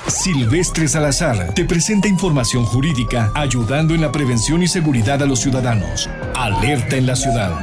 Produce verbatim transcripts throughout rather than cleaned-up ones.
Silvestre Salazar te presenta información jurídica ayudando en la prevención y seguridad a los ciudadanos. Alerta en la ciudad.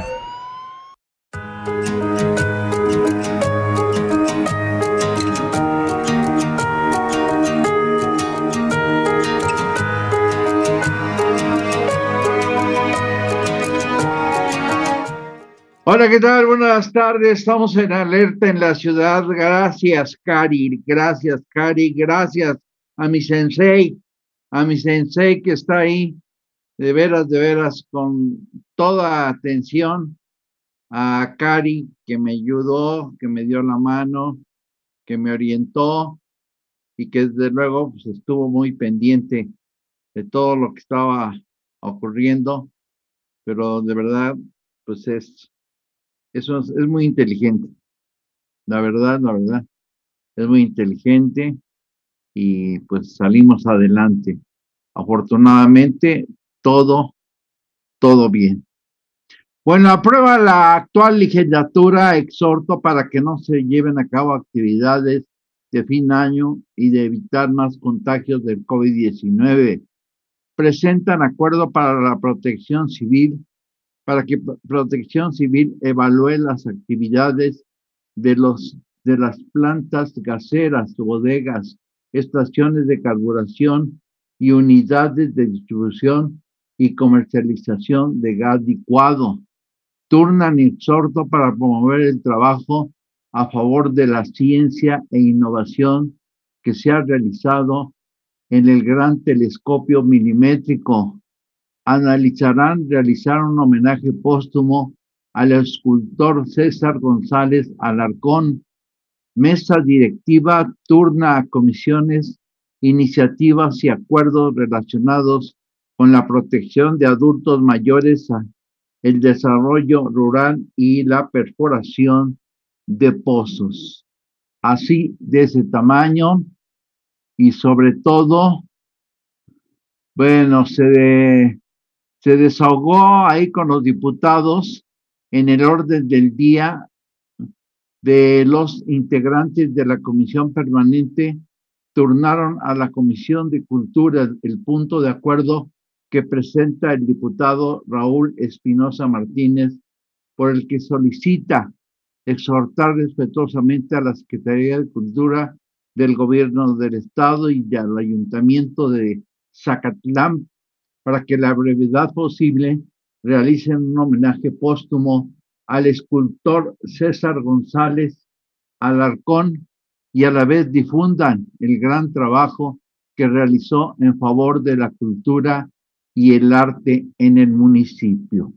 Hola, ¿qué tal? Buenas tardes. Estamos en Alerta en la ciudad. Gracias, Cari. Gracias, Cari. Gracias a mi sensei, a mi sensei que está ahí, de veras, de veras, con toda atención. A Cari, que me ayudó, que me dio la mano, que me orientó y que desde luego pues, estuvo muy pendiente de todo lo que estaba ocurriendo. Pero de verdad, pues es... Eso es, es muy inteligente, la verdad, la verdad, es muy inteligente y pues salimos adelante. Afortunadamente, todo, todo bien. Bueno, aprueba la actual legislatura, exhorto para que no se lleven a cabo actividades de fin de año y de evitar más contagios del COVID diecinueve. Presentan acuerdo para la protección civil para que Protección Civil evalúe las actividades de, los, de las plantas gaseras, bodegas, estaciones de carburación y unidades de distribución y comercialización de gas licuado. Turnan exhorto para promover el trabajo a favor de la ciencia e innovación que se ha realizado en el Gran Telescopio Milimétrico. Analizarán realizar un homenaje póstumo al escultor César González Alarcón. Mesa directiva turna a comisiones, iniciativas y acuerdos relacionados con la protección de adultos mayores, el desarrollo rural y la perforación de pozos. Así, de ese tamaño y sobre todo, bueno, se de... Se desahogó ahí con los diputados en el orden del día de los integrantes de la comisión permanente. Turnaron a la Comisión de Cultura el punto de acuerdo que presenta el diputado Raúl Espinosa Martínez, por el que solicita exhortar respetuosamente a la Secretaría de Cultura del Gobierno del Estado y al Ayuntamiento de Zacatlán para que a la brevedad posible realicen un homenaje póstumo al escultor César González Alarcón y a la vez difundan el gran trabajo que realizó en favor de la cultura y el arte en el municipio.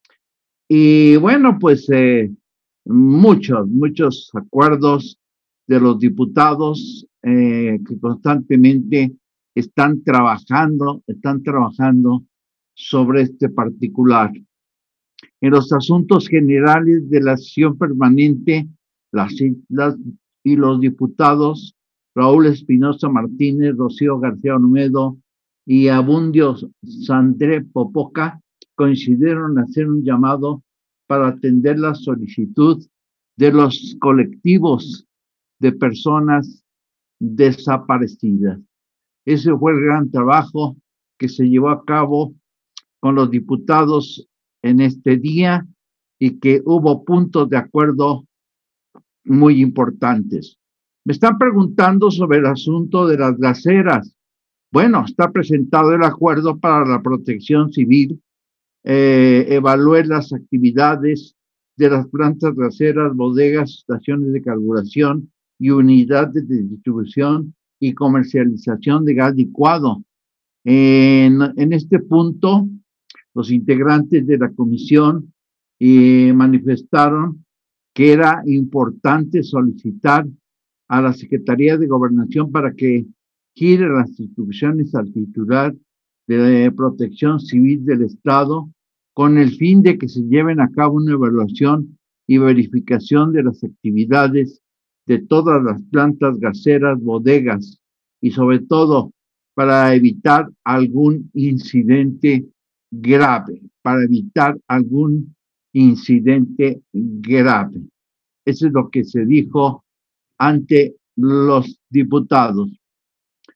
Y bueno, pues eh, muchos, muchos acuerdos de los diputados eh, que constantemente están trabajando, están trabajando sobre este particular. En los asuntos generales de la sesión permanente, las, las y los diputados Raúl Espinosa Martínez, Rocío García Olmedo y Abundio Sandré Popoca coincidieron en hacer un llamado para atender la solicitud de los colectivos de personas desaparecidas. Ese fue el gran trabajo que se llevó a cabo con los diputados en este día y que hubo puntos de acuerdo muy importantes. Me están preguntando sobre el asunto de las gaseras. Bueno, está presentado el acuerdo para la protección civil, eh, evalúe las actividades de las plantas gaseras, bodegas, estaciones de carburación y unidades de distribución y comercialización de gas licuado. En, en este punto, los integrantes de la comisión eh, manifestaron que era importante solicitar a la Secretaría de Gobernación para que gire las instrucciones al titular de Protección Civil del Estado con el fin de que se lleven a cabo una evaluación y verificación de las actividades de todas las plantas gaseras, bodegas y sobre todo para evitar algún incidente grave, para evitar algún incidente grave. Eso es lo que se dijo ante los diputados.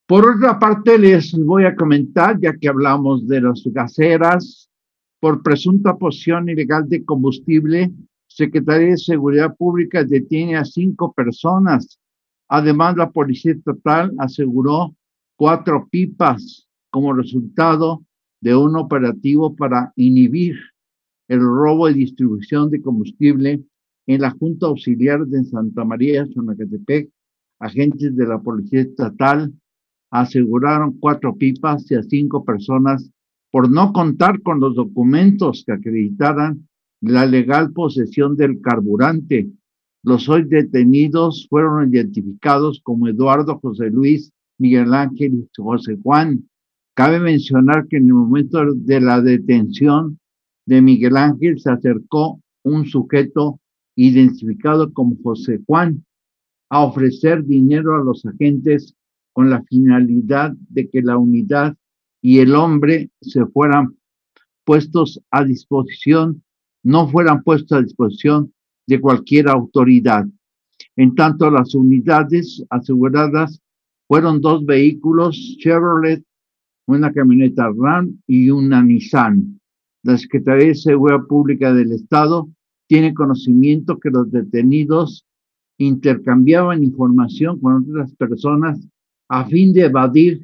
Por otra parte, les voy a comentar, ya que hablamos de las gaseras, por presunta posesión ilegal de combustible, Secretaría de Seguridad Pública detiene a cinco personas. Además, la Policía Estatal aseguró cuatro pipas como resultado de un operativo para inhibir el robo y distribución de combustible en la Junta Auxiliar de Santa María, Xonacatepec. Agentes de la Policía Estatal aseguraron cuatro pipas y a cinco personas por no contar con los documentos que acreditaran la legal posesión del carburante. Los hoy detenidos fueron identificados como Eduardo José Luis, Miguel Ángel y José Juan. Cabe mencionar que en el momento de la detención de Miguel Ángel se acercó un sujeto identificado como José Juan a ofrecer dinero a los agentes con la finalidad de que la unidad y el hombre se fueran puestos a disposición, no fueran puestos a disposición de cualquier autoridad. En tanto, las unidades aseguradas fueron dos vehículos Chevrolet, una camioneta Ram y una Nissan. La Secretaría de Seguridad Pública del Estado tiene conocimiento que los detenidos intercambiaban información con otras personas a fin de evadir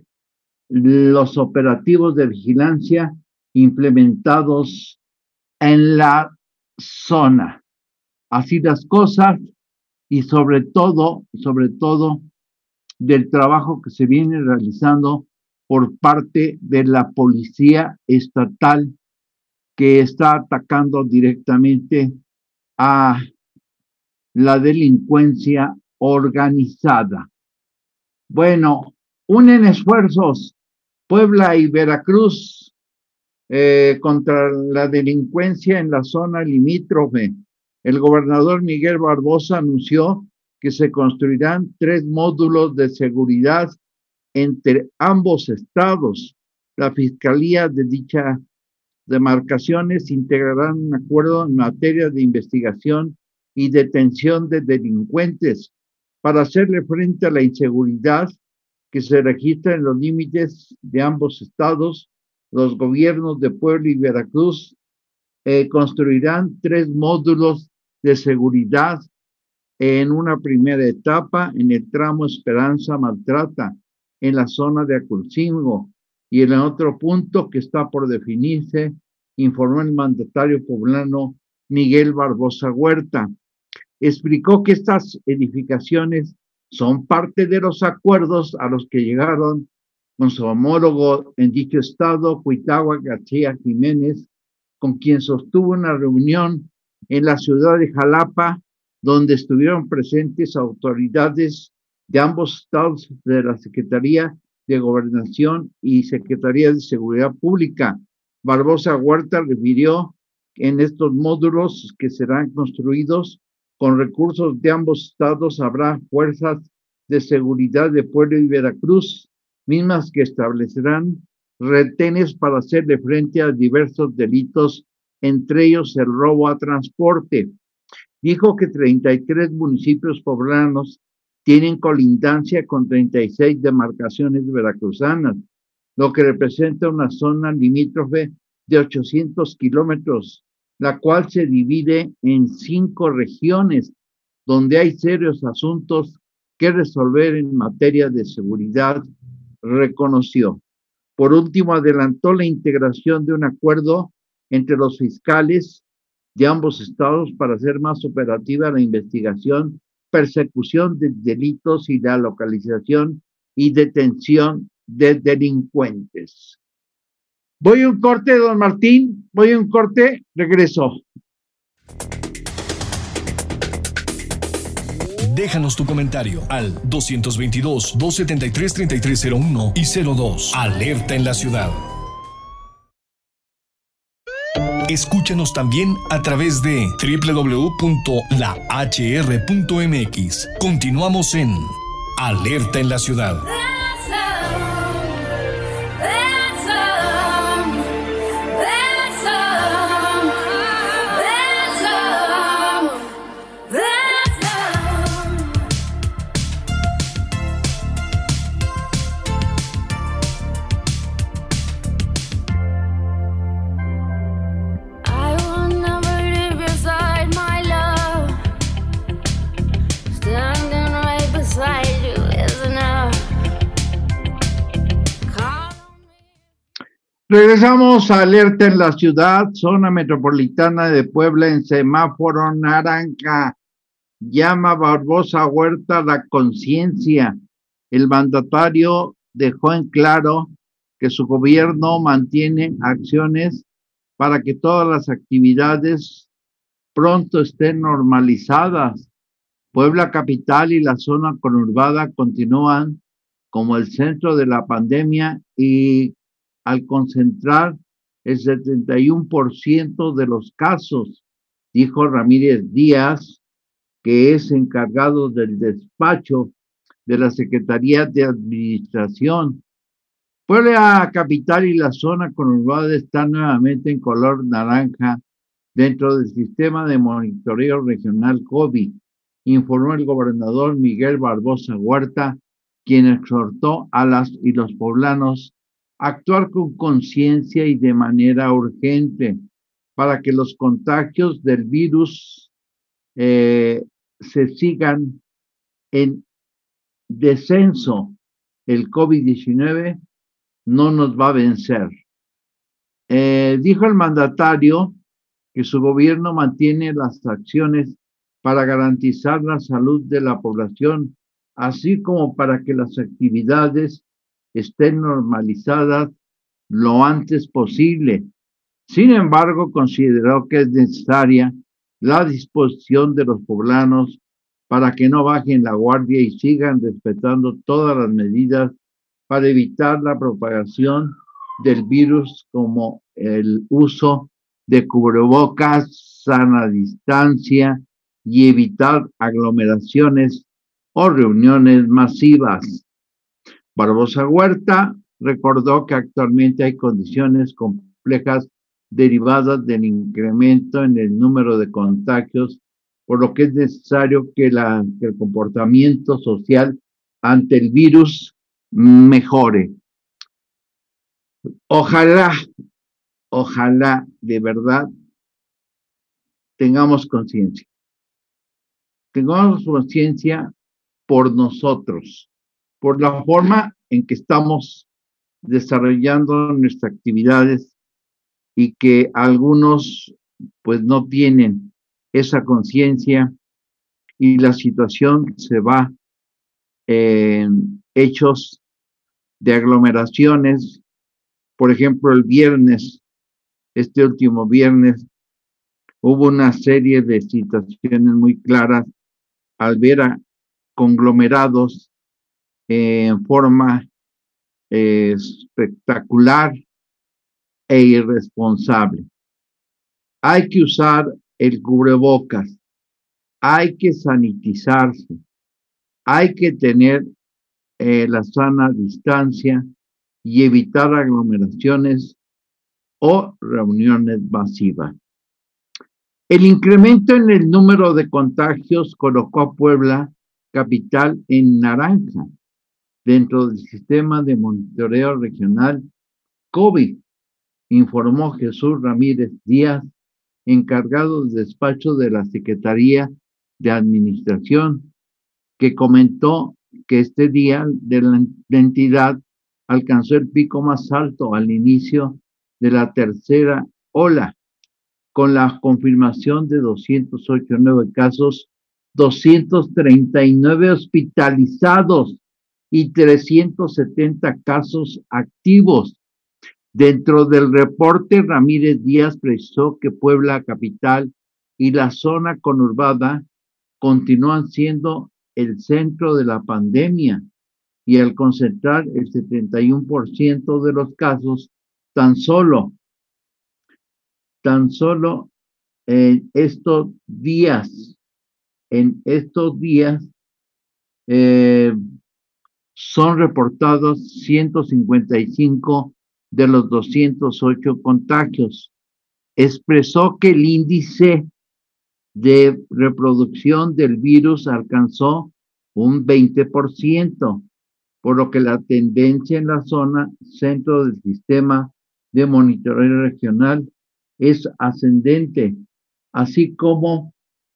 los operativos de vigilancia implementados en la zona. Así las cosas, y sobre todo, sobre todo del trabajo que se viene realizando por parte de la Policía Estatal, que está atacando directamente a la delincuencia organizada. Bueno, unen esfuerzos Puebla y Veracruz eh, contra la delincuencia en la zona limítrofe. El gobernador Miguel Barbosa anunció que se construirán tres módulos de seguridad entre ambos estados. La Fiscalía de dichas demarcaciones integrarán un acuerdo en materia de investigación y detención de delincuentes para hacerle frente a la inseguridad que se registra en los límites de ambos estados. Los gobiernos de Puebla y Veracruz eh, construirán tres módulos de seguridad en una primera etapa en el tramo Esperanza-Maltrata, en la zona de Aculcingo, y en el otro punto que está por definirse, informó el mandatario poblano Miguel Barbosa Huerta. Explicó que estas edificaciones son parte de los acuerdos a los que llegaron con su homólogo en dicho estado, Cuitláhuac García Jiménez, con quien sostuvo una reunión en la ciudad de Jalapa, donde estuvieron presentes autoridades de ambos estados de la Secretaría de Gobernación y Secretaría de Seguridad Pública. Barbosa Huerta refirió que en estos módulos que serán construidos con recursos de ambos estados habrá fuerzas de seguridad de Puebla y Veracruz, mismas que establecerán retenes para hacerle frente a diversos delitos, entre ellos el robo a transporte. Dijo que treinta y tres municipios poblanos tienen colindancia con treinta y seis demarcaciones veracruzanas, lo que representa una zona limítrofe de ochocientos kilómetros, la cual se divide en cinco regiones, donde hay serios asuntos que resolver en materia de seguridad, reconoció. Por último, adelantó la integración de un acuerdo entre los fiscales de ambos estados para hacer más operativa la investigación, persecución de delitos y la localización y detención de delincuentes. Voy a un corte, don Martín, voy a un corte, regreso. Déjanos tu comentario al dos veintidós, doscientos setenta y tres, treinta y tres cero uno y cero dos. Alerta en la ciudad. Escúchanos también a través de doble u doble u doble u punto la hache erre punto eme equis. Continuamos en Alerta en la ciudad. Regresamos a alerta en la ciudad, zona metropolitana de Puebla en semáforo naranja. Llama Barbosa Huerta la conciencia. El mandatario dejó en claro que su gobierno mantiene acciones para que todas las actividades pronto estén normalizadas. Puebla capital y la zona conurbada continúan como el centro de la pandemia y al concentrar el setenta y uno por ciento de los casos, dijo Ramírez Díaz, que es encargado del despacho de la Secretaría de Administración. Puebla capital y la zona conurbada están nuevamente en color naranja dentro del sistema de monitoreo regional COVID, informó el gobernador Miguel Barbosa Huerta, quien exhortó a las y los poblanos a actuar con conciencia y de manera urgente para que los contagios del virus eh, se sigan en descenso. El COVID diecinueve no nos va a vencer. Eh, dijo el mandatario que su gobierno mantiene las acciones para garantizar la salud de la población, así como para que las actividades estén normalizadas lo antes posible. Sin embargo, consideró que es necesaria la disposición de los poblanos para que no bajen la guardia y sigan respetando todas las medidas para evitar la propagación del virus, como el uso de cubrebocas, sana distancia y evitar aglomeraciones o reuniones masivas. Barbosa Huerta recordó que actualmente hay condiciones complejas derivadas del incremento en el número de contagios, por lo que es necesario que, la, que el comportamiento social ante el virus mejore. Ojalá, ojalá de verdad tengamos conciencia. Tengamos conciencia por nosotros, por la forma en que estamos desarrollando nuestras actividades y que algunos pues no tienen esa conciencia y la situación se va en hechos de aglomeraciones. Por ejemplo, el viernes, este último viernes, hubo una serie de situaciones muy claras al ver a conglomerados eh, en forma eh, espectacular e irresponsable. Hay que usar el cubrebocas, hay que sanitizarse, hay que tener eh, la sana distancia y evitar aglomeraciones o reuniones masivas. El incremento en el número de contagios colocó a Puebla capital en naranja dentro del sistema de monitoreo regional COVID, informó Jesús Ramírez Díaz, encargado del despacho de la Secretaría de Administración, que comentó que este día de la, la entidad alcanzó el pico más alto al inicio de la tercera ola, con la confirmación de doscientos ocho nuevos casos, doscientos treinta y nueve hospitalizados y trescientos setenta casos activos. Dentro del reporte, Ramírez Díaz precisó que Puebla capital y la zona conurbada continúan siendo el centro de la pandemia y al concentrar el setenta y uno por ciento de los casos tan solo, tan solo en estos días, en estos días eh, son reportados ciento cincuenta y cinco de los doscientos ocho contagios. Expresó que el índice de reproducción del virus alcanzó un veinte por ciento, por lo que la tendencia en la zona centro del sistema de monitoreo regional es ascendente, así como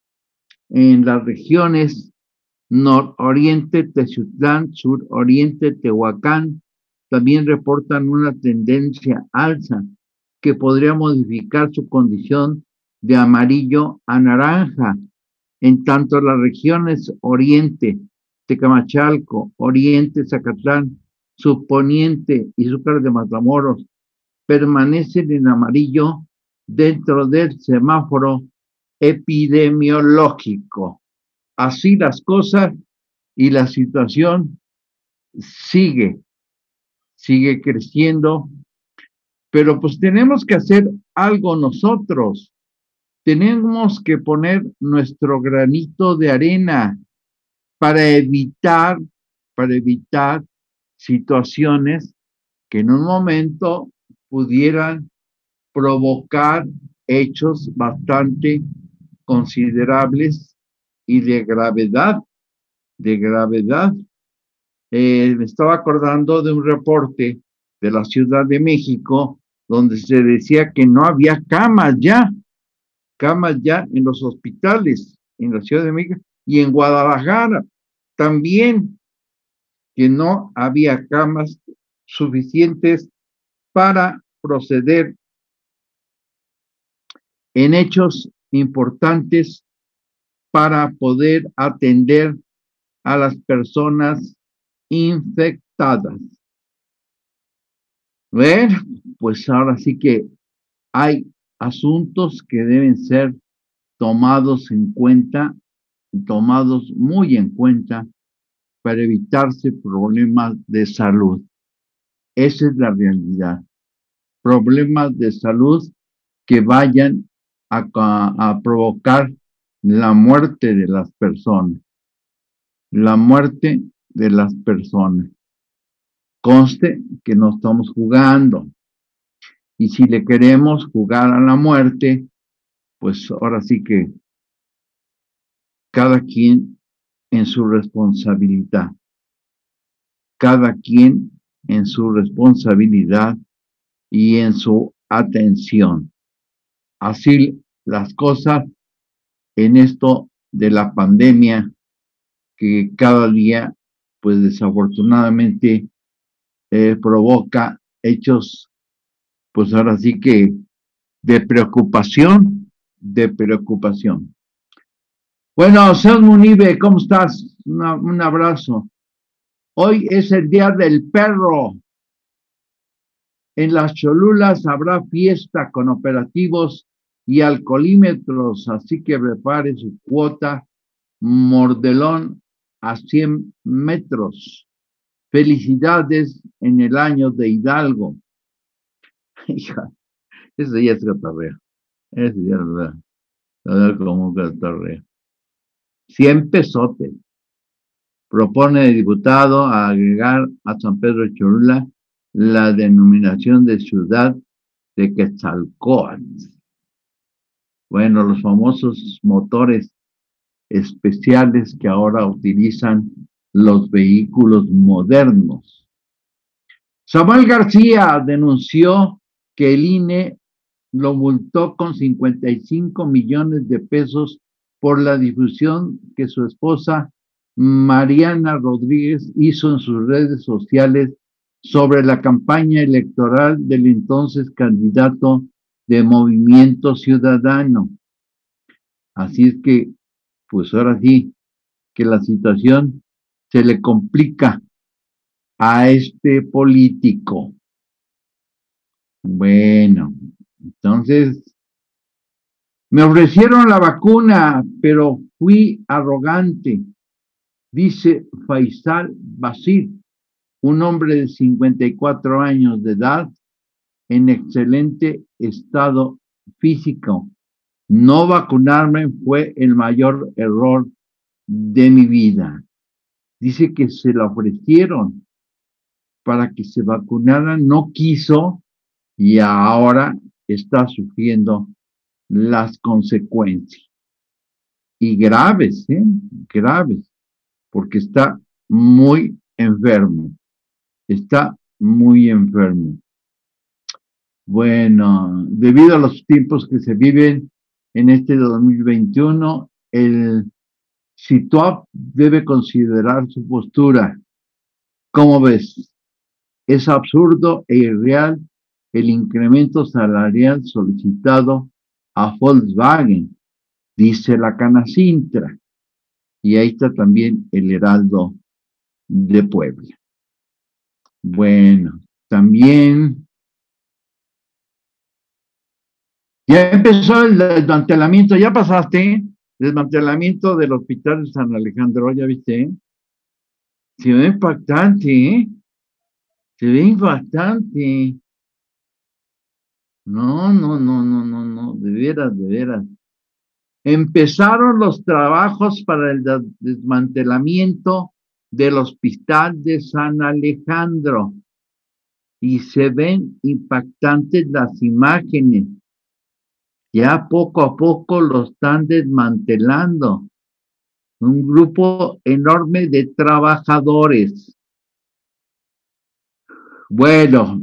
en las regiones nororiente Teziutlán, suroriente Tehuacán, también reportan una tendencia alza que podría modificar su condición de amarillo a naranja. En tanto las regiones Oriente, Tecamachalco, Oriente, Zacatlán, Subponiente y Zúcar de Matamoros permanecen en amarillo dentro del semáforo epidemiológico. Así las cosas y la situación sigue, sigue creciendo, pero pues tenemos que hacer algo nosotros. Tenemos que poner nuestro granito de arena para evitar, para evitar situaciones que en un momento pudieran provocar hechos bastante considerables y de gravedad, de gravedad. Eh, me estaba acordando de un reporte de la Ciudad de México donde se decía que no había camas ya, camas ya en los hospitales en la Ciudad de México y en Guadalajara también, que no había camas suficientes para proceder en hechos importantes para poder atender a las personas infectadas. Bueno, pues ahora sí que hay asuntos que deben ser tomados en cuenta, tomados muy en cuenta para evitarse problemas de salud. Esa es la realidad. Problemas de salud que vayan a, a, a provocar la muerte de las personas. La muerte de las personas. Conste que no estamos jugando. Y si le queremos jugar a la muerte, pues ahora sí que cada quien en su responsabilidad. Cada quien en su responsabilidad y en su atención. Así las cosas en esto de la pandemia que cada día, pues desafortunadamente, eh, provoca hechos, pues ahora sí que de preocupación, de preocupación. Bueno, Sean Munibe, ¿cómo estás? Una, un abrazo. Hoy es el Día del Perro. En las Cholulas habrá fiesta con operativos y alcoholímetros, así que prepare su cuota mordelón a cien metros. Felicidades en el año de Hidalgo. Hija, ese ya es catarreo. Ese ya es verdad. A ver cómo catarreo. cien pesotes. Propone el diputado a agregar a San Pedro Cholula la denominación de ciudad de Quetzalcóatl. Bueno, los famosos motores especiales que ahora utilizan los vehículos modernos. Samuel García denunció que el I N E lo multó con cincuenta y cinco millones de pesos por la difusión que su esposa Mariana Rodríguez hizo en sus redes sociales sobre la campaña electoral del entonces candidato de Movimiento Ciudadano. Así es que, pues ahora sí, que la situación se le complica a este político. Bueno, entonces, me ofrecieron la vacuna, pero fui arrogante, dice Faisal Basir, un hombre de cincuenta y cuatro años de edad, en excelente estado físico. No vacunarme fue el mayor error de mi vida. Dice que se la ofrecieron para que se vacunara, no quiso y ahora está sufriendo las consecuencias. Y graves, ¿eh? Graves, porque está muy enfermo. Está muy enfermo. Bueno, debido a los tiempos que se viven en este dos mil veintiuno, el C I T U A P debe considerar su postura. ¿Cómo ves? Es absurdo e irreal el incremento salarial solicitado a Volkswagen, dice la Canacintra. Y ahí está también el Heraldo de Puebla. Bueno, también ya empezó el desmantelamiento, ya pasaste, desmantelamiento del Hospital de San Alejandro, ¿ya viste? Se ve impactante, ¿eh? Se ve impactante. No, no, no, no, no, no, de veras, de veras. Empezaron los trabajos para el desmantelamiento del Hospital de San Alejandro y se ven impactantes las imágenes. Ya poco a poco lo están desmantelando. Un grupo enorme de trabajadores. Bueno,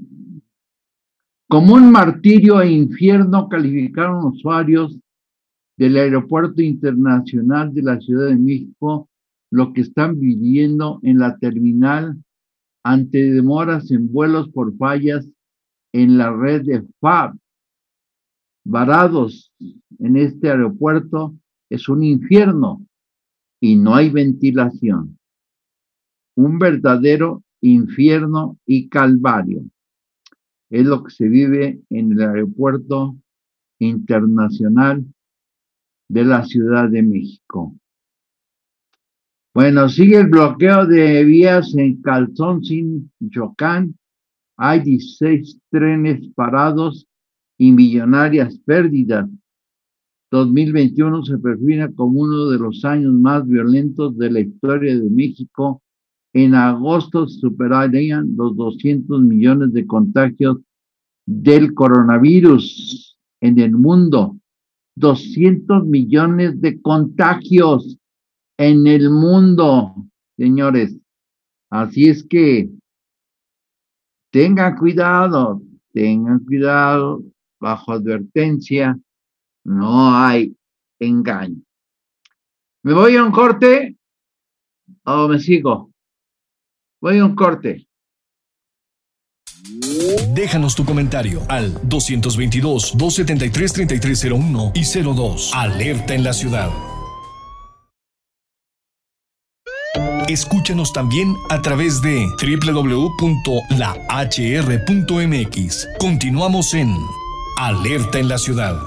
como un martirio e infierno calificaron usuarios del Aeropuerto Internacional de la Ciudad de México lo que están viviendo en la terminal ante demoras en vuelos por fallas en la red de F A B. Varados en este aeropuerto es un infierno y no hay ventilación. Un verdadero infierno y calvario. Es lo que se vive en el Aeropuerto Internacional de la Ciudad de México. Bueno, sigue el bloqueo de vías en Calzón, Michoacán. Hay dieciséis trenes parados y millonarias pérdidas. dos mil veintiuno se perfila como uno de los años más violentos de la historia de México. En agosto superarían los doscientos millones de contagios del coronavirus en el mundo. doscientos millones de contagios en el mundo, señores. Así es que tengan cuidado, tengan cuidado, bajo advertencia, no hay engaño. ¿Me voy a un corte o me sigo? Voy a un corte. Déjanos tu comentario al dos veintidós, doscientos setenta y tres, treinta y tres cero uno y cero dos. Alerta en la ciudad. Escúchanos también a través de doble u doble u doble u punto la hache erre punto eme equis. Continuamos en Alerta en la ciudad.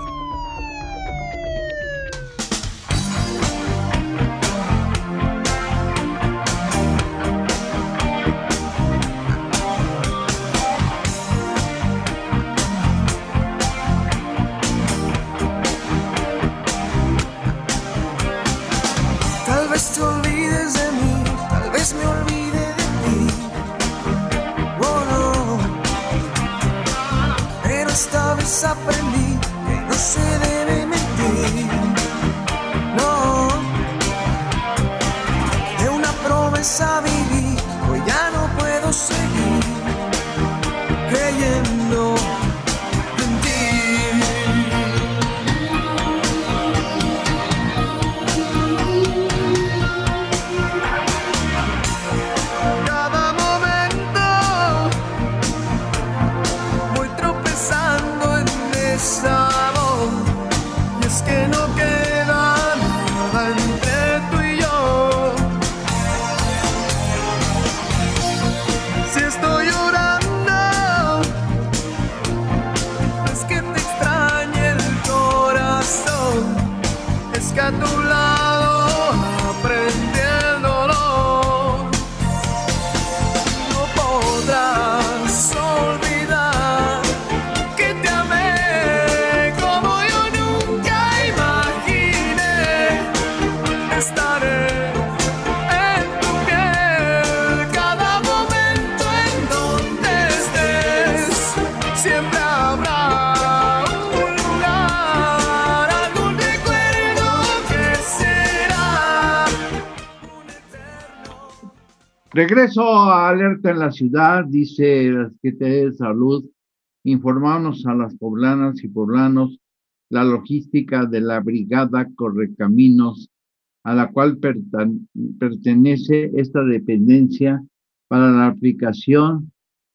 Regreso a Alerta en la ciudad, dice la Secretaría de Salud, informarnos a las poblanas y poblanos la logística de la Brigada Correcaminos, a la cual pertenece esta dependencia para la aplicación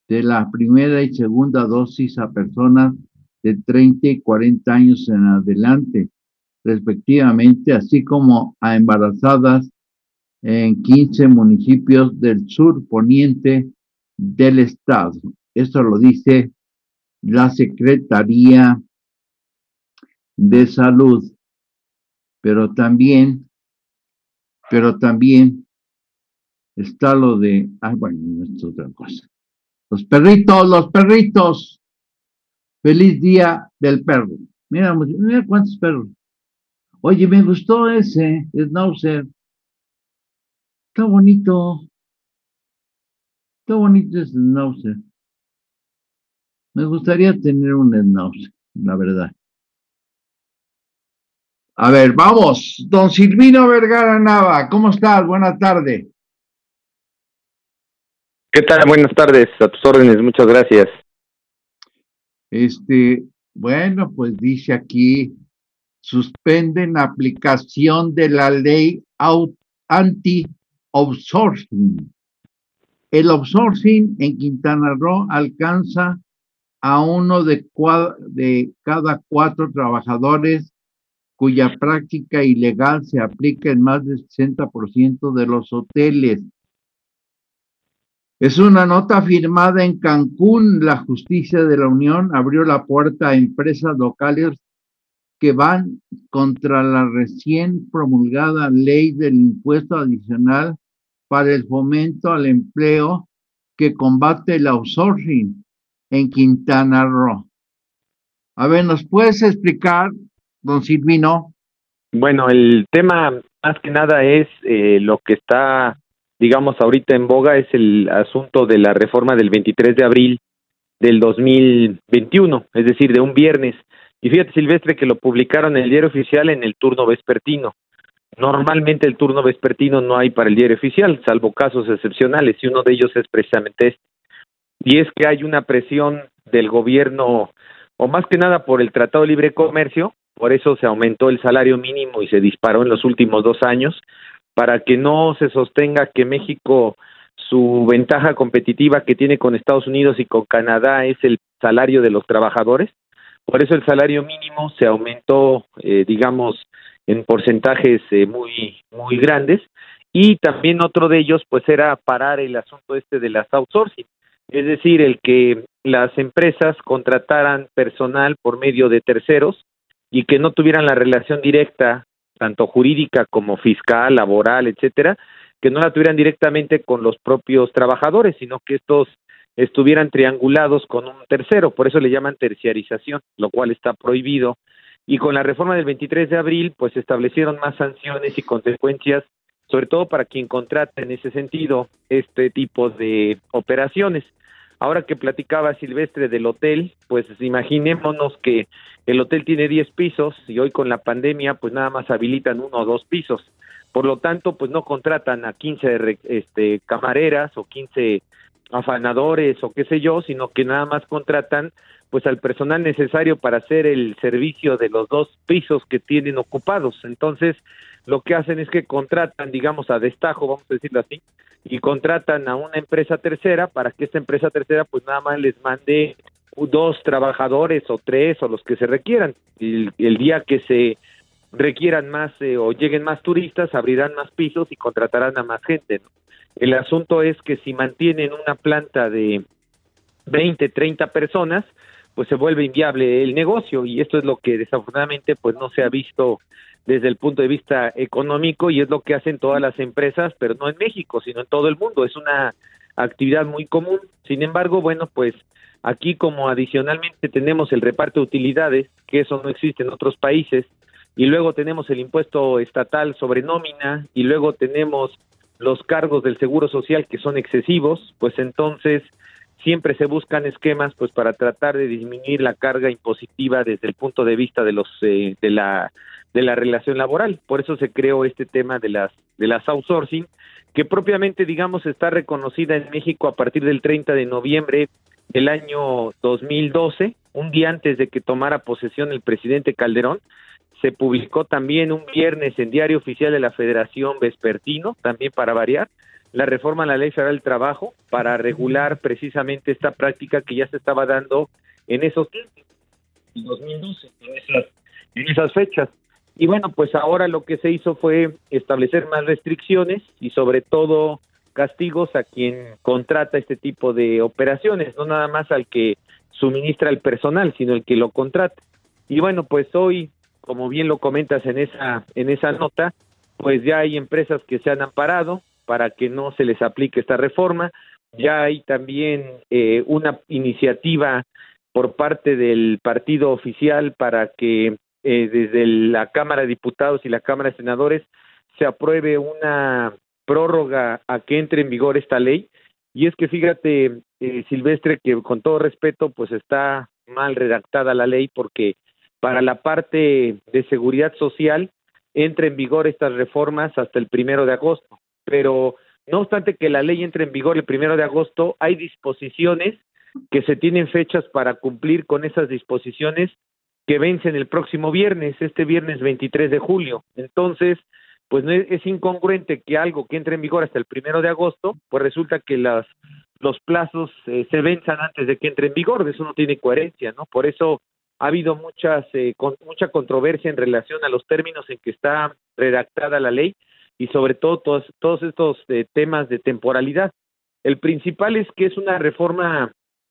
de la primera y segunda dosis a personas de treinta y cuarenta años en adelante, respectivamente, así como a embarazadas en quince municipios del sur poniente del estado. Esto lo dice la Secretaría de Salud, pero también, pero también está lo de, ah, bueno, esto es otra cosa. Los perritos, los perritos. Feliz día del perro. Mira, mira cuántos perros. Oye, me gustó ese Schnauzer. Está bonito. Está bonito ese Schnauzer. Me gustaría tener un Schnauzer, la verdad. A ver, vamos. Don Silvino Vergara Nava, ¿cómo estás? Buenas tardes. ¿Qué tal? Buenas tardes. A tus órdenes. Muchas gracias. Este, bueno, pues dice aquí, suspenden aplicación de la ley anti-outsourcing. El outsourcing en Quintana Roo alcanza a uno de, de cada cuatro trabajadores cuya práctica ilegal se aplica en más del sesenta por ciento de los hoteles. Es una nota firmada en Cancún. La Justicia de la Unión abrió la puerta a empresas locales que van contra la recién promulgada ley del impuesto adicional para el fomento al empleo que combate el outsourcing en Quintana Roo. A ver, ¿nos puedes explicar, don Silvino? Bueno, el tema más que nada es eh, lo que está, digamos, ahorita en boga, es el asunto de la reforma del veintitrés de abril del dos mil veintiuno, es decir, de un viernes. Y fíjate, Silvestre, que lo publicaron en el Diario Oficial en el turno vespertino. Normalmente el turno vespertino no hay para el Diario Oficial, salvo casos excepcionales, y uno de ellos es precisamente este. Y es que hay una presión del gobierno, o más que nada por el Tratado de Libre Comercio, por eso se aumentó el salario mínimo y se disparó en los últimos dos años, para que no se sostenga que México, su ventaja competitiva que tiene con Estados Unidos y con Canadá es el salario de los trabajadores. Por eso el salario mínimo se aumentó, eh, digamos, en porcentajes eh, muy muy grandes, y también otro de ellos pues era parar el asunto este de las outsourcing, es decir, el que las empresas contrataran personal por medio de terceros y que no tuvieran la relación directa, tanto jurídica como fiscal, laboral, etcétera, que no la tuvieran directamente con los propios trabajadores, sino que estos estuvieran triangulados con un tercero. Por eso le llaman terciarización, lo cual está prohibido. Y con la reforma del veintitrés de abril, pues se establecieron más sanciones y consecuencias, sobre todo para quien contrata en ese sentido este tipo de operaciones. Ahora que platicaba Silvestre del hotel, pues imaginémonos que el hotel tiene diez pisos y hoy con la pandemia pues nada más habilitan uno o dos pisos. Por lo tanto, pues no contratan a quince este, camareras o quince afanadores o qué sé yo, sino que nada más contratan pues al personal necesario para hacer el servicio de los dos pisos que tienen ocupados. Entonces, lo que hacen es que contratan, digamos, a destajo, vamos a decirlo así, y contratan a una empresa tercera para que esta empresa tercera pues nada más les mande dos trabajadores o tres o los que se requieran. El, el día que se requieran más eh, o lleguen más turistas, abrirán más pisos y contratarán a más gente, ¿no? El asunto es que si mantienen una planta de veinte, treinta personas, pues se vuelve inviable el negocio, y esto es lo que desafortunadamente pues no se ha visto desde el punto de vista económico, y es lo que hacen todas las empresas, pero no en México, sino en todo el mundo. Es una actividad muy común. Sin embargo, bueno, pues aquí como adicionalmente tenemos el reparto de utilidades, que eso no existe en otros países, y luego tenemos el impuesto estatal sobre nómina, y luego tenemos los cargos del Seguro Social que son excesivos, pues entonces siempre se buscan esquemas pues para tratar de disminuir la carga impositiva desde el punto de vista de los eh, de la de la relación laboral. Por eso se creó este tema de las de las outsourcing, que propiamente digamos está reconocida en México a partir del treinta de noviembre del año dos mil doce, un día antes de que tomara posesión el presidente Calderón. Se publicó también un viernes en Diario Oficial de la Federación vespertino, también para variar, la reforma a la Ley Federal del Trabajo para regular precisamente esta práctica que ya se estaba dando en esos tiempos, en dos mil doce, en esas, en esas fechas. Y bueno, pues ahora lo que se hizo fue establecer más restricciones y sobre todo castigos a quien contrata este tipo de operaciones, no nada más al que suministra el personal, sino el que lo contrata. Y bueno, pues hoy, como bien lo comentas en esa en esa nota, pues ya hay empresas que se han amparado para que no se les aplique esta reforma. Ya hay también eh, una iniciativa por parte del partido oficial para que eh, desde la Cámara de Diputados y la Cámara de Senadores se apruebe una prórroga a que entre en vigor esta ley. Y es que fíjate, eh, Silvestre, que con todo respeto, pues está mal redactada la ley, porque para la parte de seguridad social entra en vigor estas reformas hasta el primero de agosto, pero no obstante que la ley entre en vigor el primero de agosto, hay disposiciones que se tienen fechas para cumplir con esas disposiciones que vencen el próximo viernes, este viernes veintitrés de julio. Entonces, pues no es, es incongruente que algo que entre en vigor hasta el primero de agosto, pues resulta que las los plazos eh, se venzan antes de que entre en vigor. Eso no tiene coherencia, ¿no? Por eso ha habido muchas eh, con, mucha controversia en relación a los términos en que está redactada la ley y sobre todo todos, todos estos eh, temas de temporalidad. El principal es que es una reforma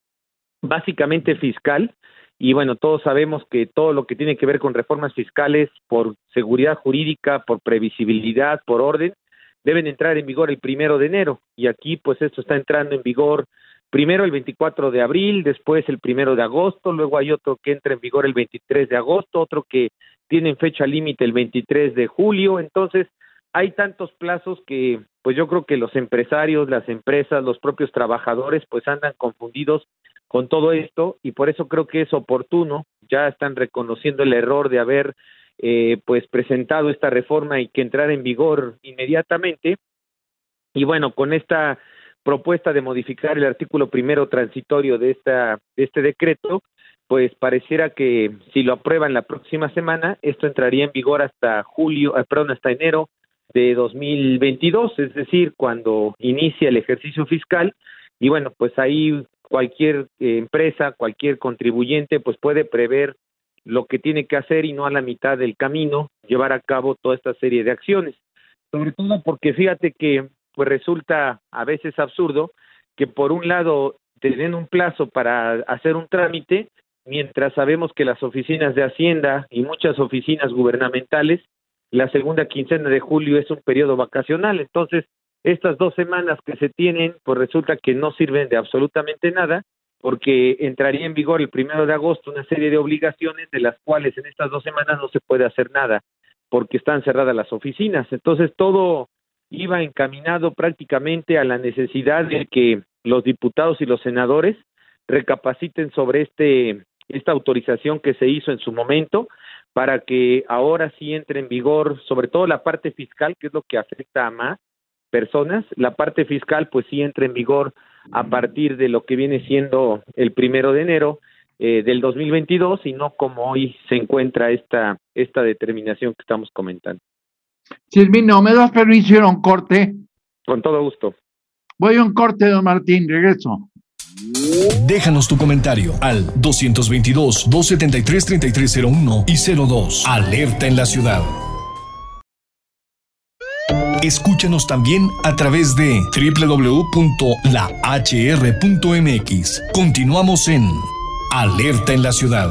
básicamente fiscal, y bueno, todos sabemos que todo lo que tiene que ver con reformas fiscales, por seguridad jurídica, por previsibilidad, por orden, deben entrar en vigor el primero de enero, y aquí pues esto está entrando en vigor primero el veinticuatro de abril, después el primero de agosto, luego hay otro que entra en vigor el veintitrés de agosto, otro que tiene fecha límite el veintitrés de julio. Entonces hay tantos plazos que pues yo creo que los empresarios, las empresas, los propios trabajadores pues andan confundidos con todo esto, y por eso creo que es oportuno, ya están reconociendo el error de haber eh, pues presentado esta reforma y que entrara en vigor inmediatamente. Y bueno, con esta propuesta de modificar el artículo primero transitorio de esta de este decreto, pues pareciera que si lo aprueban la próxima semana, esto entraría en vigor hasta julio, eh, perdón, hasta enero de dos mil veintidós, es decir, cuando inicia el ejercicio fiscal. Y bueno, pues ahí cualquier eh, empresa, cualquier contribuyente, pues puede prever lo que tiene que hacer y no a la mitad del camino llevar a cabo toda esta serie de acciones. Sobre todo porque fíjate que pues resulta a veces absurdo que por un lado te den un plazo para hacer un trámite, mientras sabemos que las oficinas de Hacienda y muchas oficinas gubernamentales, la segunda quincena de julio es un periodo vacacional. Entonces, estas dos semanas que se tienen, pues resulta que no sirven de absolutamente nada, porque entraría en vigor el primero de agosto una serie de obligaciones de las cuales en estas dos semanas no se puede hacer nada, porque están cerradas las oficinas. Entonces, todo iba encaminado prácticamente a la necesidad de que los diputados y los senadores recapaciten sobre este esta autorización que se hizo en su momento, para que ahora sí entre en vigor, sobre todo la parte fiscal, que es lo que afecta a más personas. La parte fiscal pues sí entra en vigor a partir de lo que viene siendo el primero de enero eh, del dos mil veintidós, y no como hoy se encuentra esta esta determinación que estamos comentando. Silvino, ¿me das permiso ir a un corte? Con todo gusto. Voy a un corte, don Martín, regreso. Déjanos tu comentario al dos veintidós, dos setenta y tres, treinta y tres cero uno y cero dos. Alerta en la ciudad. Escúchanos también a través de doble u doble u doble u punto la hache erre punto eme equis. Continuamos en Alerta en la ciudad.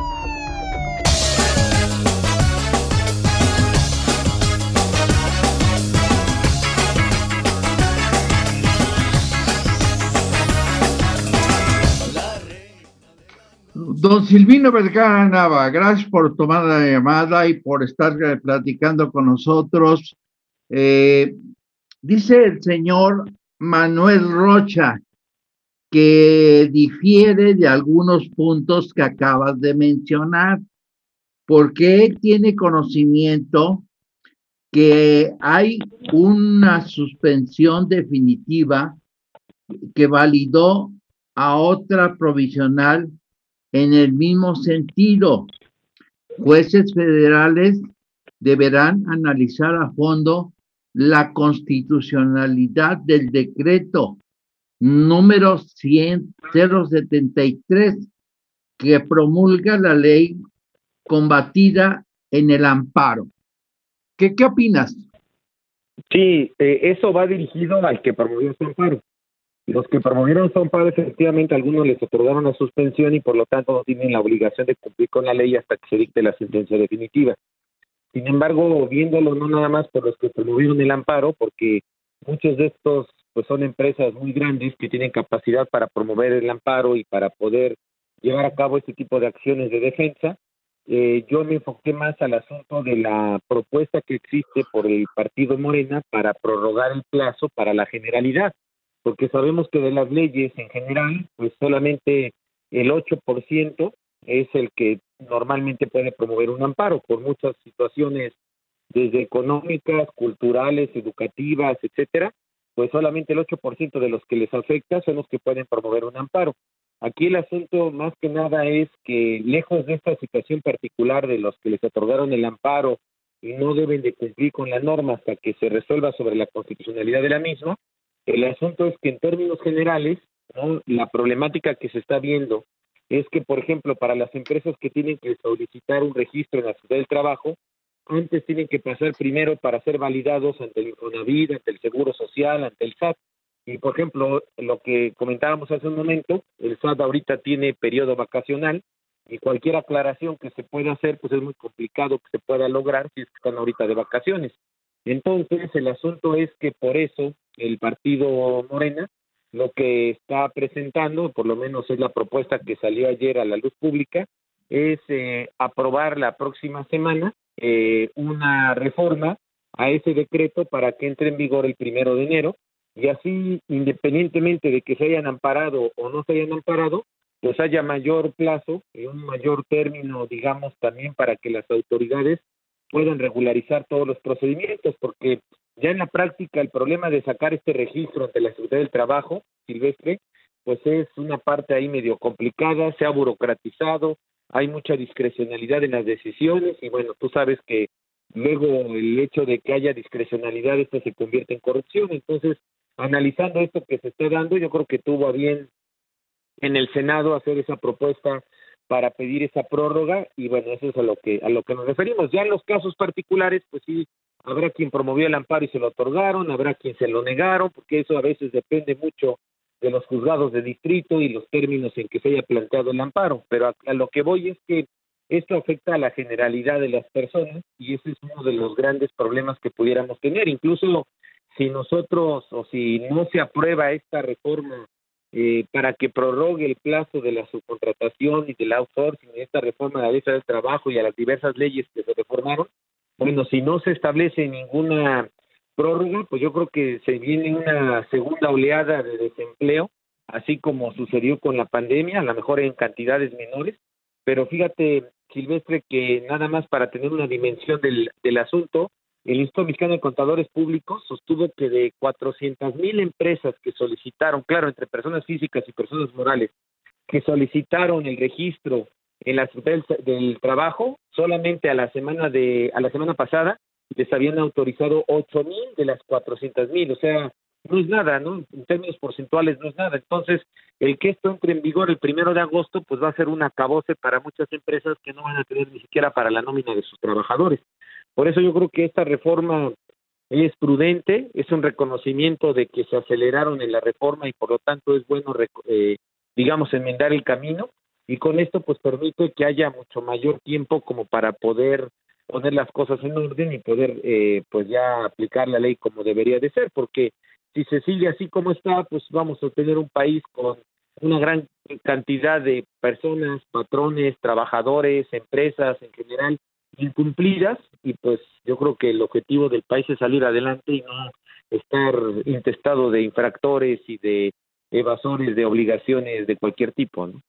Don Silvino Vergara Nava, gracias por tomar la llamada y por estar platicando con nosotros. Eh, dice el señor Manuel Rocha que difiere de algunos puntos que acabas de mencionar, porque él tiene conocimiento que hay una suspensión definitiva que validó a otra provisional en el mismo sentido. Jueces federales deberán analizar a fondo la constitucionalidad del decreto número cien setenta y tres que promulga la ley combatida en el amparo. ¿Qué, qué opinas? Sí, eh, eso va dirigido al que promovió su amparo. Los que promovieron su amparo, efectivamente, algunos les otorgaron la suspensión y por lo tanto no tienen la obligación de cumplir con la ley hasta que se dicte la sentencia definitiva. Sin embargo, viéndolo no nada más por los que promovieron el amparo, porque muchos de estos pues son empresas muy grandes que tienen capacidad para promover el amparo y para poder llevar a cabo este tipo de acciones de defensa, eh, yo me enfoqué más al asunto de la propuesta que existe por el partido Morena para prorrogar el plazo para la generalidad, porque sabemos que de las leyes en general, pues solamente el ocho por ciento es el que normalmente puede promover un amparo por muchas situaciones, desde económicas, culturales, educativas, etcétera, pues solamente el ocho por ciento de los que les afecta son los que pueden promover un amparo. Aquí el asunto más que nada es que lejos de esta situación particular de los que les otorgaron el amparo y no deben de cumplir con la norma hasta que se resuelva sobre la constitucionalidad de la misma, el asunto es que en términos generales, ¿no?, la problemática que se está viendo es que, por ejemplo, para las empresas que tienen que solicitar un registro en la Secretaría del Trabajo, antes tienen que pasar primero para ser validados ante el Infonavit, ante el Seguro Social, ante el S A T. Y, por ejemplo, lo que comentábamos hace un momento, el S A T ahorita tiene periodo vacacional y cualquier aclaración que se pueda hacer, pues es muy complicado que se pueda lograr si es que están ahorita de vacaciones. Entonces, el asunto es que por eso el partido Morena lo que está presentando, por lo menos es la propuesta que salió ayer a la luz pública, es eh, aprobar la próxima semana eh, una reforma a ese decreto para que entre en vigor el primero de enero, y así, independientemente de que se hayan amparado o no se hayan amparado, pues haya mayor plazo y un mayor término, digamos, también para que las autoridades puedan regularizar todos los procedimientos, porque ya en la práctica el problema de sacar este registro ante la Secretaría del Trabajo, Silvestre, pues es una parte ahí medio complicada, se ha burocratizado, hay mucha discrecionalidad en las decisiones y bueno, tú sabes que luego el hecho de que haya discrecionalidad, esto se convierte en corrupción. Entonces, analizando esto que se está dando, yo creo que tuvo a bien en el Senado hacer esa propuesta para pedir esa prórroga y bueno, eso es a lo que a lo que nos referimos. Ya en los casos particulares, pues sí, habrá quien promovió el amparo y se lo otorgaron, habrá quien se lo negaron, porque eso a veces depende mucho de los juzgados de distrito y los términos en que se haya planteado el amparo, pero a, a lo que voy es que esto afecta a la generalidad de las personas y ese es uno de los grandes problemas que pudiéramos tener. Incluso si nosotros o si no se aprueba esta reforma eh, para que prorrogue el plazo de la subcontratación y del outsourcing, esta reforma de la ley del trabajo y a las diversas leyes que se reformaron, bueno, si no se establece ninguna prórroga, pues yo creo que se viene una segunda oleada de desempleo, así como sucedió con la pandemia, a lo mejor en cantidades menores, pero fíjate, Silvestre, que nada más para tener una dimensión del, del asunto, el Instituto Mexicano de Contadores Públicos sostuvo que de cuatrocientas mil empresas que solicitaron, claro, entre personas físicas y personas morales, que solicitaron el registro en la Secretaría del, del Trabajo, solamente a la semana de a la semana pasada les habían autorizado ocho mil de las cuatrocientas mil, o sea, no es nada, ¿no? En términos porcentuales no es nada. Entonces, el que esto entre en vigor el primero de agosto, pues va a ser un acabose para muchas empresas que no van a tener ni siquiera para la nómina de sus trabajadores. Por eso yo creo que esta reforma es prudente, es un reconocimiento de que se aceleraron en la reforma y por lo tanto es bueno, eh, digamos, enmendar el camino, y con esto pues permite que haya mucho mayor tiempo como para poder poner las cosas en orden y poder eh, pues ya aplicar la ley como debería de ser, porque si se sigue así como está, pues vamos a tener un país con una gran cantidad de personas, patrones, trabajadores, empresas en general incumplidas, y pues yo creo que el objetivo del país es salir adelante y no estar intestado de infractores y de evasores de obligaciones de cualquier tipo, ¿no?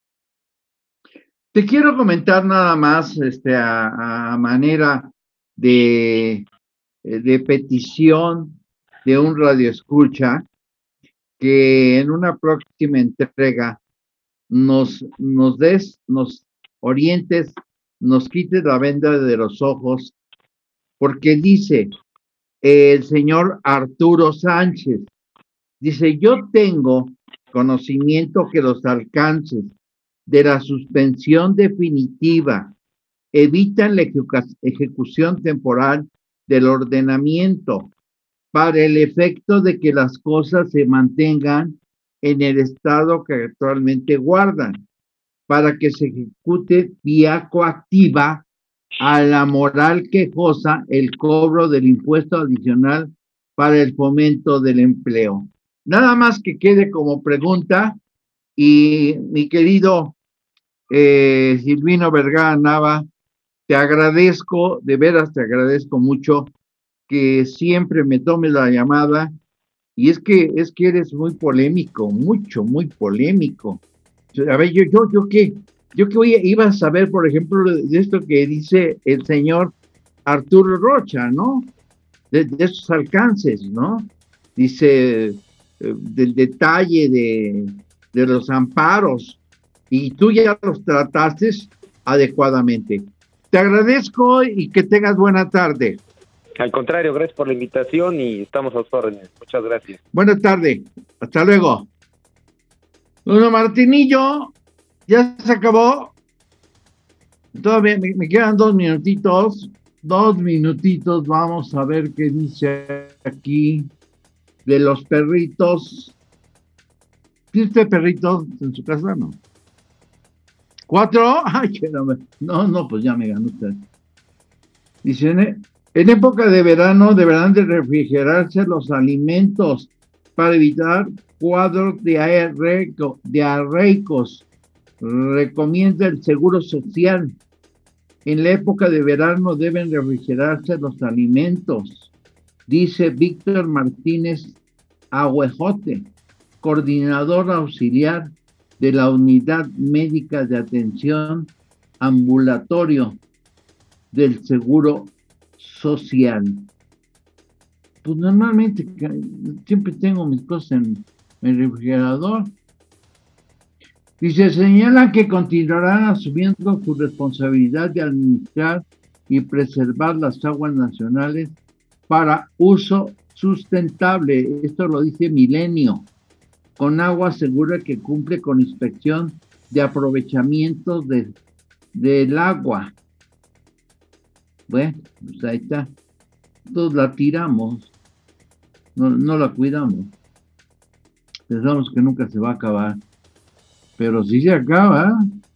Te quiero comentar nada más este, a, a manera de, de petición de un radioescucha que en una próxima entrega nos, nos des, nos orientes, nos quites la venda de los ojos, porque dice, el señor Arturo Sánchez. Dice, yo tengo conocimiento que los alcances de la suspensión definitiva evitan la ejecución temporal del ordenamiento para el efecto de que las cosas se mantengan en el estado que actualmente guardan, para que se ejecute vía coactiva a la moral quejosa el cobro del impuesto adicional para el fomento del empleo. Nada más que quede como pregunta, y mi querido eh, Silvino Vergara Nava, te agradezco, de veras te agradezco mucho que siempre me tomes la llamada, y es que es que eres muy polémico, mucho, muy polémico. A ver, yo, yo, yo qué, yo qué voy a, iba a saber, por ejemplo, de esto que dice el señor Arturo Rocha, ¿no? De, de esos alcances, ¿no? Dice eh, del detalle de, de los amparos, y tú ya los trataste adecuadamente. Te agradezco y que tengas buena tarde. Al contrario, gracias por la invitación y estamos a sus órdenes. Muchas gracias. Buena tarde. Hasta luego. Don Martinillo, ya se acabó. Todavía me, me quedan dos minutitos. Dos minutitos. Vamos a ver qué dice aquí de los perritos. ¿Tiene usted perritos en su casa? No. ¿Cuatro? Ay, que no, no, no, pues ya me ganó usted. Dice, en, en época de verano deberán de refrigerarse los alimentos para evitar cuadros diarreico, diarreicos. Recomienda el Seguro Social. En la época de verano deben refrigerarse los alimentos, dice Víctor Martínez Aguejote, coordinador auxiliar de la Unidad Médica de Atención Ambulatorio del Seguro Social. Pues normalmente siempre tengo mis cosas en el refrigerador. Dice, señala que continuarán asumiendo su responsabilidad de administrar y preservar las aguas nacionales para uso sustentable. Esto lo dice Milenio. Con agua segura que cumple con inspección de aprovechamiento de, del agua. Bueno, pues ahí está. Entonces la tiramos, no, no la cuidamos. Pensamos que nunca se va a acabar, pero sí se acaba.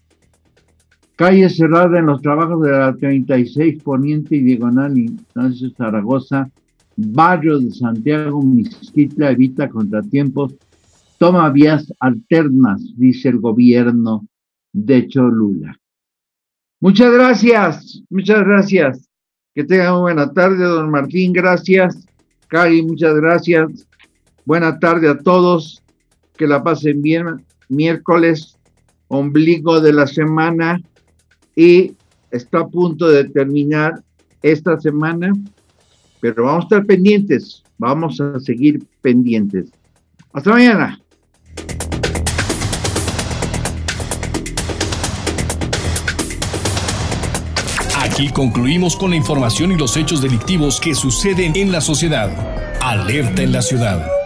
Calle cerrada en los trabajos de la treinta y seis Poniente y Diagonal Ignacio Zaragoza, barrio de Santiago Mixquitla, evita contratiempos. Toma vías alternas, dice el gobierno de Cholula. Muchas gracias, muchas gracias. Que tengan una buena tarde, don Martín, gracias. Cari, muchas gracias. Buena tarde a todos. Que la pasen bien. Miércoles, ombligo de la semana, y está a punto de terminar esta semana, pero vamos a estar pendientes, vamos a seguir pendientes. Hasta mañana. Aquí concluimos con la información y los hechos delictivos que suceden en la sociedad. Alerta en la ciudad.